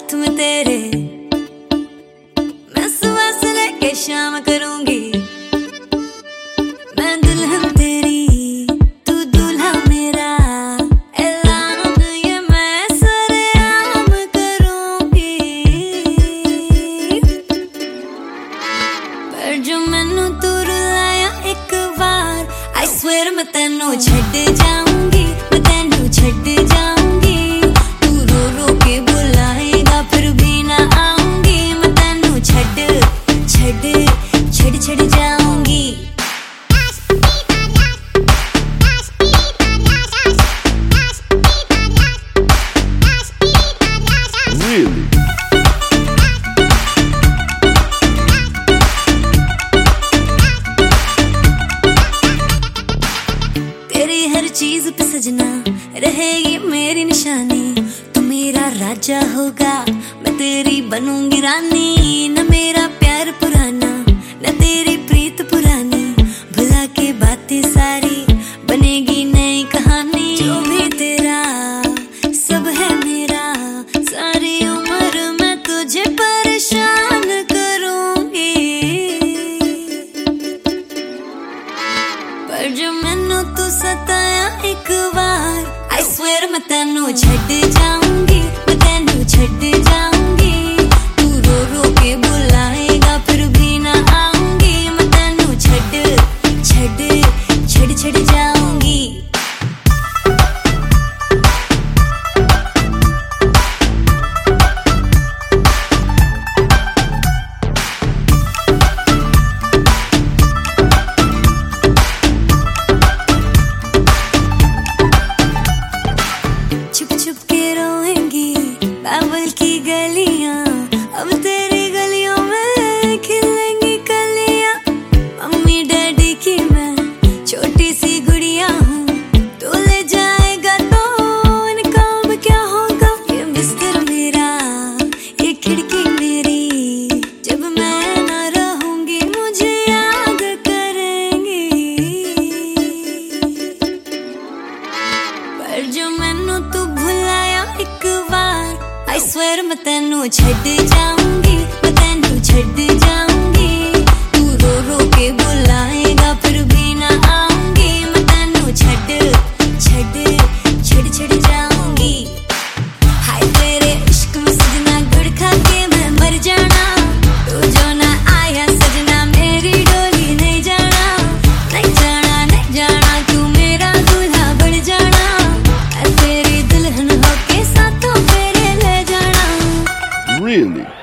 साथ में तेरे मैं सुबह से लेके शाम करूंगी। मैं दुल्हन तेरी तू दूल्हा मेरा, ऐलान ये मैं सरेआम करूंगी। पर जो मैनू तू रुलाया एक बार, I swear मैं तेनू छड्ड जाऊंगी, मैं तेनू छड्ड जाऊंगी। तू रो रो के बुलाएगा फिर भी ना आऊंगी। मैं तेनू छड्ड छड्ड छड्ड छड्ड जाऊंगी। Really? तेरी हर चीज पे सजना रहेगी मेरी निशानी। तू मेरा राजा होगा, मैं तेरी बनूंगी रानी। न मेरा प्यार पुराना, न तेरी प्रीत पुरानी। भुला के बातें सारी बनेगी नई कहानी। जो भी तेरा सब है मेरा, सारी उम्र मैं तुझे परेशान करूंगी। पर जो मैनू तू सताया एक बार, I swear मैं तेनू छड्ड जाऊंगी, मैं तेनू छड्ड जाऊंगी। तू रो रो के बुलाएगा फिर भी ना आऊंगी। मैं तेनू छड्ड छड्ड छड्ड छड्ड जाऊंगी। छुप छुप के रोएंगी बाबुल की गलियां, अब तेरी गलियों में खिलेंगी कलियां। मम्मी डैडी की मैं छोटी सी गुड़िया हूँ, तू ले जाएगा तो इनका अब क्या होगा। ये बिस्तर मेरा, ये खिड़की मेरी, जब मैं ना रहूंगी मुझे याद करेंगी। पर जो मैनू तू भुलाया एक बार, I swear मैं तेनू छड्ड जाऊंगी, मैं तेनू छड्ड जाऊंगी। तू रो रो के बुलाएगा फिर भी ना आऊंगी। मैं तेनू छड्ड छड्ड छड्ड छड्ड जाऊंगी। हाय तेरे इश्क में सजना, गुड़ खा के मैं मर जाना। तू जो ना आया सजना, मेरी डोली नहीं जाना। नहीं जाना नहीं जाना, तू मेरा दूल्हा बढ़ जाना। मैं तेरी दुल्हन होके साथों फेरे ले जाना। Really?